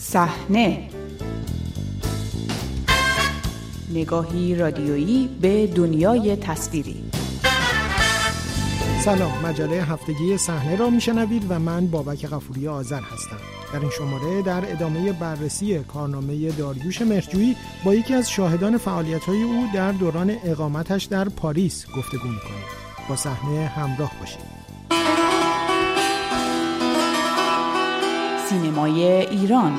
صحنه، نگاهی رادیویی به دنیای تصویری. سلام، مجله هفتگی صحنه را میشنوید و من بابک غفوری آذر هستم. در این شماره در ادامه بررسی کارنامه داریوش مهرجویی با یکی از شاهدان فعالیت‌های او در دوران اقامتش در پاریس گفتگو می‌کنیم. با صحنه همراه باشید. سینمای ایران.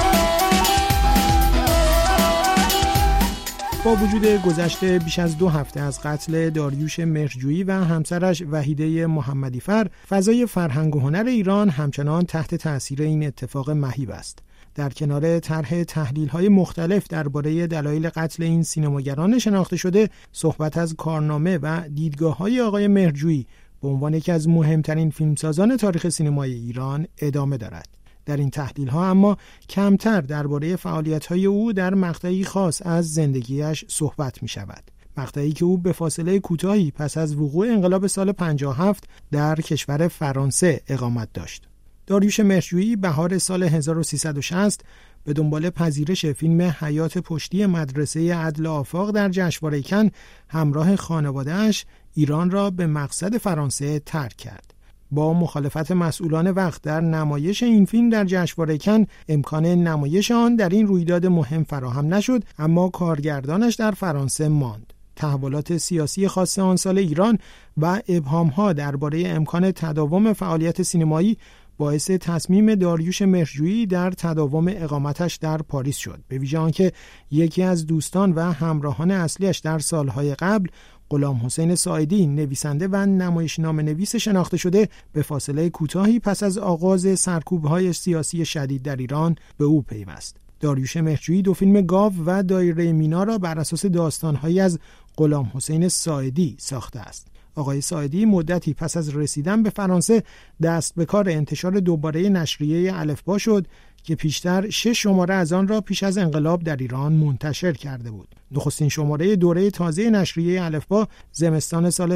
با وجود گذشته بیش از 2 هفته از قتل داریوش مهرجویی و همسرش وحیده محمدی‌فر، فضای فرهنگ و هنر ایران همچنان تحت تأثیر این اتفاق مهیب است. در کنار طرح تحلیل‌های مختلف درباره دلایل قتل این سینماگران شناخته شده، صحبت از کارنامه و دیدگاه‌های آقای مهرجویی به عنوان یکی از مهمترین فیلمسازان تاریخ سینمای ایران ادامه دارد. در این تحلیل‌ها اما کمتر درباره فعالیت‌های او در مقطعی خاص از زندگیش صحبت می‌شود. مقطعی که او به فاصله کوتاهی پس از وقوع انقلاب سال 57 در کشور فرانسه اقامت داشت. داریوش مهرجویی بهار سال 1360 به دنبال پذیرش فیلم حیات پشتی مدرسه عدل آفاق در جشنواره کن همراه خانواده‌اش ایران را به مقصد فرانسه ترک کرد. با مخالفت مسئولان وقت در نمایش این فیلم در جشنواره کن امکان نمایش آن در این رویداد مهم فراهم نشد، اما کارگردانش در فرانسه ماند. تحولات سیاسی خاص آن سال ایران و ابهام‌ها درباره امکان تداوم فعالیت سینمایی باعث تصمیم داریوش مهرجویی در تداوم اقامتش در پاریس شد، به ویژه آنکه یکی از دوستان و همراهان اصلیش در سالهای قبل، غلامحسین ساعدی، نویسنده و نمایشنامه‌نویس شناخته شده، به فاصله کوتاهی پس از آغاز سرکوب‌های سیاسی شدید در ایران به او پیوست. داریوش مهرجویی 2 فیلم گاو و دایره مینا را بر اساس داستان‌هایی از غلامحسین ساعدی ساخته است. آقای ساعدی مدتی پس از رسیدن به فرانسه دست به کار انتشار دوباره نشریه الفبا شد که پیشتر 6 شماره از آن را پیش از انقلاب در ایران منتشر کرده بود. نخستین شماره دوره تازه نشریه الفبا زمستان سال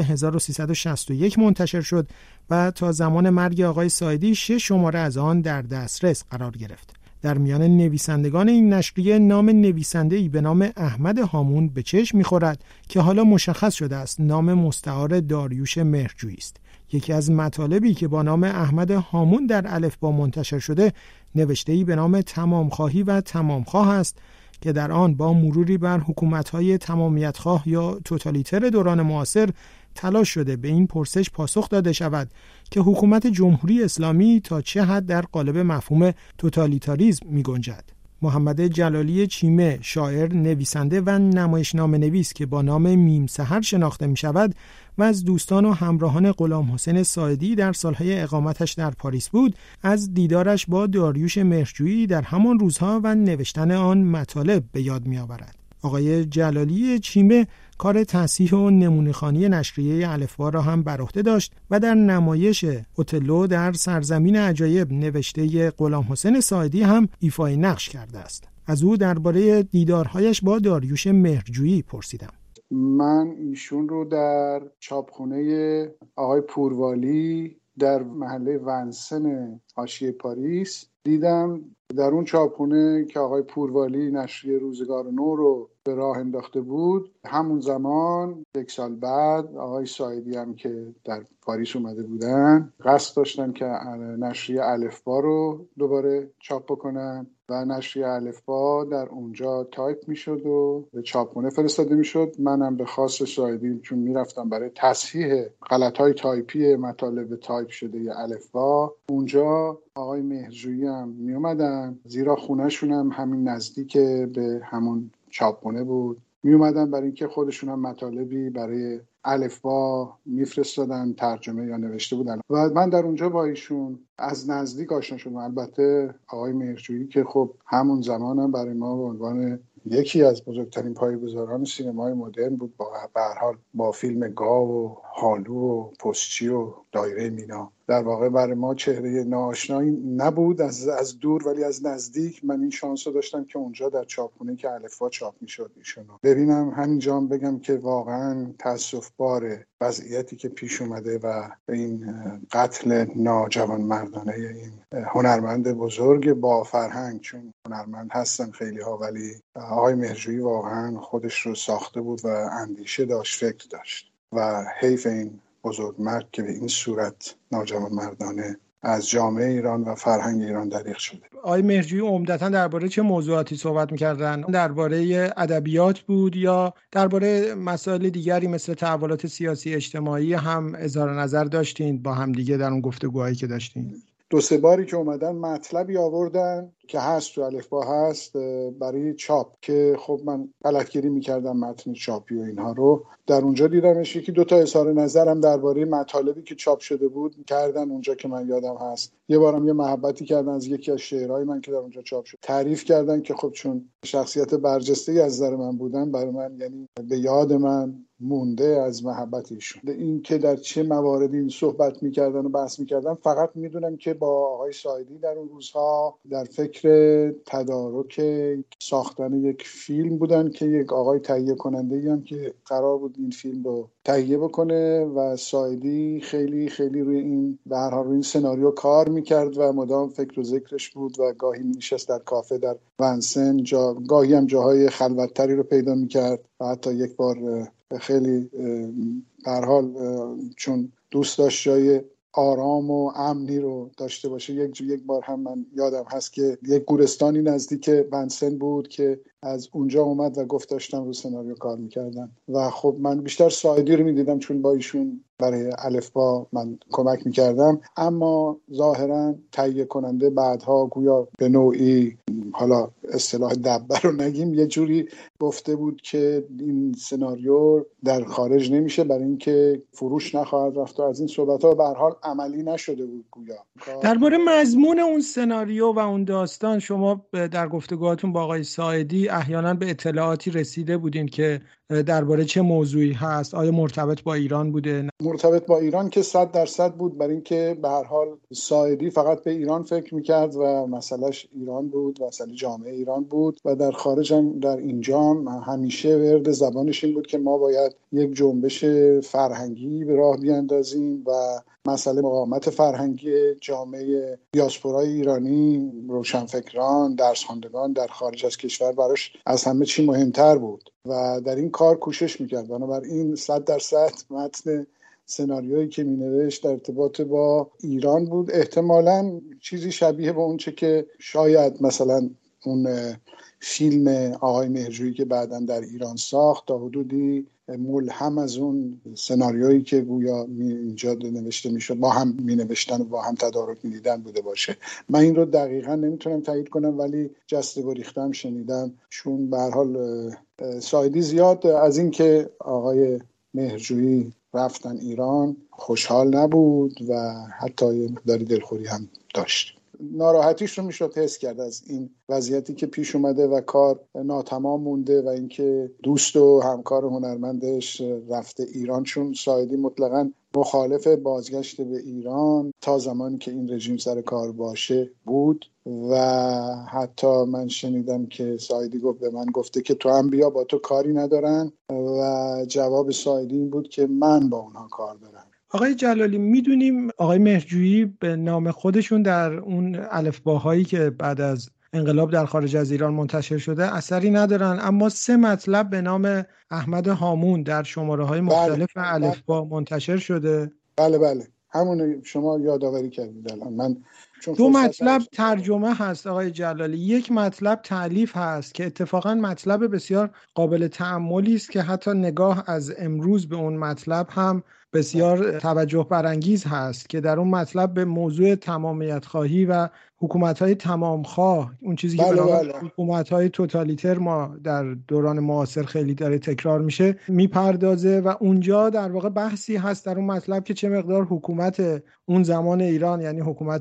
1361 منتشر شد و تا زمان مرگ آقای ساعدی 6 شماره از آن در دسترس قرار گرفت. در میان نویسندگان این نشریه نام نویسنده‌ای به نام احمد هامون به چشم می‌خورد که حالا مشخص شده است نام مستعار داریوش مهرجویی است. یکی از مطالبی که با نام احمد هامون در الفبا منتشر شده، نوشته‌ای به نام تمامخواهی و تمامخواه است که در آن با مروری بر حکومت‌های تمامیت‌خواه یا توتالیتر دوران معاصر تلاش شده به این پرسش پاسخ داده شود که حکومت جمهوری اسلامی تا چه حد در قالب مفهوم توتالیتاریسم می‌گنجد. محمد جلالی چیمه، شاعر، نویسنده و نمایشنامه‌نویس که با نام میم سحر شناخته می‌شود و از دوستان و همراهان غلامحسین ساعدی در سالهای اقامتش در پاریس بود، از دیدارش با داریوش مهرجویی در همان روزها و نوشتن آن مطالب به یاد می‌آورد. آقای جلالی چیمه کار تصحیح و نمونه‌خوانی نشریه الفبا را هم بر عهده داشت و در نمایش اوتلو در سرزمین عجایب نوشته غلامحسین ساعدی هم ایفای نقش کرده است. از او درباره دیدارهایش با داریوش مهرجویی پرسیدم. من ایشون رو در چاپخونه آقای پوروالی در محله ونسن حاشیه پاریس دیدم. در اون چاپخونه که آقای پوروالی نشریه روزگار نو رو به راه انداخته بود، همون زمان 1 سال بعد آقای ساعدی هم که در پاریس اومده بودن قصد داشتن که نشریه الفبا رو دوباره چاپ بکنن و نشریه الفبا در اونجا تایپ میشد و به چاپخونه فرستاده میشد. منم به خواست ساعدی چون میرفتم برای تصحیح غلط‌های تایپی مطالب تایپ شده الفبا، اونجا آقای مهرجویی هم می اومدن، زیرا خونه‌شون هم همین نزدیک به همون چاپخونه بود. می اومدن برای اینکه خودشون هم مطالبی برای الفبا میفرستادن، ترجمه یا نوشته بودن و من در اونجا با ایشون از نزدیک آشنا شدم. البته آقای مهرجویی که خب همون زمان هم برای ما به عنوان یکی از بزرگترین پایه‌گذاران سینمای مدرن بود، به هر حال با فیلم گاو و پالو و پستچی و دایره مینا. در واقع برای ما چهره ناآشنایی نبود از دور، ولی از نزدیک من این شانس رو داشتم که اونجا در چاپخونه که الفبا چاپ میشد ایشونو ببینم. همینجا بگم که واقعا تأسف باره وضعیتی که پیش اومده و این قتل ناجوانمردانه این هنرمند بزرگ با فرهنگ، چون هنرمند هستن خیلی ها، ولی آقای مهرجویی واقعا خودش رو ساخته بود و اندیشه داشت، فکر داشت و حیف این بزرگمرد که به این صورت ناجوانمردانه از جامعه ایران و فرهنگ ایران دریغ شده. آقای مهرجویی عمدتاً درباره چه موضوعاتی صحبت می‌کردن؟ درباره ادبیات بود یا درباره مسائل دیگری مثل تحولات سیاسی اجتماعی هم اظهار نظر داشتین با هم دیگه در اون گفتگوهایی که داشتین؟ دو سه باری که اومدن مطلبی آوردن که هست تو الفبا هست برای چاپ، که خب من غلطگیری میکردم متن چاپی و اینها رو در اونجا دیدمش. یکی دو تا اظهار نظرم درباره مطالبی که چاپ شده بود کردن اونجا که من یادم هست. یه بارم یه محبتی کردن از یکی از شعرهای من که در اونجا چاپ شد، تعریف کردن که خب چون شخصیت برجسته‌ای از نظر من بودن، برای من یعنی به یاد من مونده از محبت ایشون. این که در چه مواردی صحبت میکردن و بحث میکردن فقط میدونم که با آقای ساعدی در اون روزها در فکر تدارک ساختن یک فیلم بودن که یک آقای تهیه کننده‌ای هم که قرار بود این فیلم رو تهیه بکنه و ساعدی خیلی خیلی روی این به هر حال روی این سناریو کار میکرد و مدام فکر و ذکرش بود و گاهی نشست در کافه در ونسن، گاهی هم جاهای خلوت‌تری رو پیدا میکرد و حتی یک بار خیلی به هر حال چون دوست داشت جای آرام و امنی رو داشته باشه، یک بار هم من یادم هست که یک گورستانی نزدیک ونسن بود که از اونجا اومد و گفت داشتم رو سناریو کار میکردم و خب من بیشتر ساعدی رو میدیدم چون با ایشون برای الفبا من کمک میکردم، اما ظاهرا تهیه کننده بعدها گویا به نوعی، حالا اصطلاح دبه رو نگیم، یه جوری گفته بود که این سناریو در خارج نمیشه برای اینکه فروش نخواهد رفت و از این صحبت‌ها به هر حال عملی نشده بود گویا. درباره مضمون اون سناریو و اون داستان شما در گفتگوهاتون با آقای ساعدی احیانا به اطلاعاتی رسیده بودین که درباره چه موضوعی هست؟ آیا مرتبط با ایران بوده؟ مرتبط با ایران که 100% بود، برای اینکه به هر حال ساعدی فقط به ایران فکر میکرد و مسئلهش ایران بود و مسئله جامعه ایران بود و در خارج هم در اینجا هم همیشه ورد زبانش این بود که ما باید یک جنبش فرهنگی به راه بیاندازیم و مسئله مقاومت فرهنگی جامعه دیاسپورای ایرانی، روشنفکران، درس خواندگان در خارج از کشور براش از همه چی مهمتر بود و در این کار کوشش میکرد. بنابراین 100% متن سناریویی که مینوشت در ارتباط با ایران بود، احتمالاً چیزی شبیه به اون چه که شاید مثلا اون فیلم آقای مهرجویی که بعداً در ایران ساخت تا حدودی ملهم از اون سناریویی که گویا اینجا نوشته میشد با هم مینوشتن و با هم تدارک میدیدن بوده باشه. من این رو دقیقاً نمیتونم تایید کنم، ولی جسته گریختم شنیدم، چون به هر حال ساعدی زیاد از این که آقای مهرجویی رفتن ایران خوشحال نبود و حتی یه مقداری دلخوری هم داشت. ناراحتیش رو میشد حس کرد از این وضعیتی که پیش اومده و کار ناتمام مونده و اینکه دوست و همکار هنرمندش رفته ایران، چون ساعدی مطلقاً مخالف بازگشت به ایران تا زمانی که این رژیم سر کار باشه بود و حتی من شنیدم که ساعدی به من گفته که تو هم بیا، با تو کاری ندارن و جواب ساعدی این بود که من با اونها کار دارم. آقای جلالی، میدونیم آقای مهرجویی به نام خودشون در اون الفباهایی که بعد از انقلاب در خارج از ایران منتشر شده اثری ندارن، اما 3 مطلب به نام احمد هامون در شماره‌های مختلف الفبا منتشر شده. بله همون شما یادآوری کردید الان. من 2 مطلب ترجمه هست آقای جلالی، 1 مطلب تألیف هست که اتفاقا مطلب بسیار قابل تأملی است که حتی نگاه از امروز به اون مطلب هم بسیار توجه برانگیز هست که در اون مطلب به موضوع تمامیت خواهی و حکومت‌های تمامخواه، اون چیزی که به نام حکومت‌های توتالیتر ما در دوران معاصر خیلی داره تکرار میشه میپردازه و اونجا در واقع بحثی هست در اون مطلب که چه مقدار حکومت اون زمان ایران، یعنی حکومتی که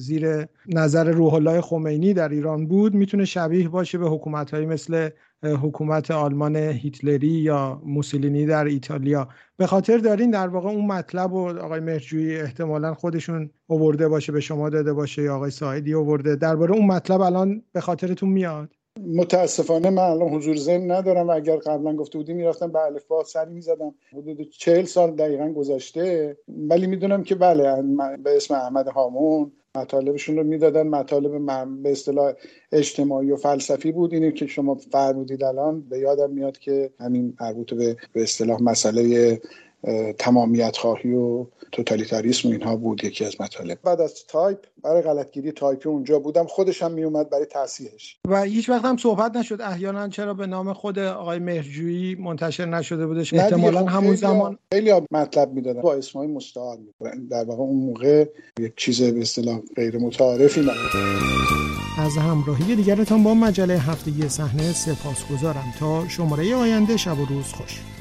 زیر نظر روح الله خمینی در ایران بود میتونه شبیه باشه به حکومت‌هایی مثل حکومت آلمان هیتلری یا موسولینی در ایتالیا. به خاطر دارین در واقع اون مطلب و آقای مهرجویی احتمالاً خودشون آورده باشه، به شما داده باشه یا آقای ساعدی آورده، درباره اون مطلب الان به خاطرتون میاد؟ متاسفانه من الان حضور ذهن ندارم و اگر قبلا گفته بودی میرفتم به الفبا سری میزدم. حدود 40 سال دقیقاً گذشته، ولی میدونم که بله به اسم احمد هامون مطالبشون رو میدادن. مطالب به اصطلاح اجتماعی و فلسفی بود. اینی که شما فرمودید الان به یادم میاد که همین مربوط به اصطلاح مسئله تمامیت خواهی و توتالیتاریسم و اینها بود یکی از مطالب. بعد از تایپ برای غلطگیری تایپی اونجا بودم، خودش هم می اومد برای تصحیحش و هیچ وقت هم صحبت نشد احیانا چرا به نام خود آقای مهرجویی منتشر نشده بودش؟ احتمالاً همون زمان خیلی مطلب میدادن با اسمای مستعار میبرن. در واقع اون موقع یک چیز به اصطلاح غیر متعارفی نبود. از همراهی دیگرتان با مجله هفتگی صحنه سپاسگزارم. تا شماره آینده شب و روز خوش.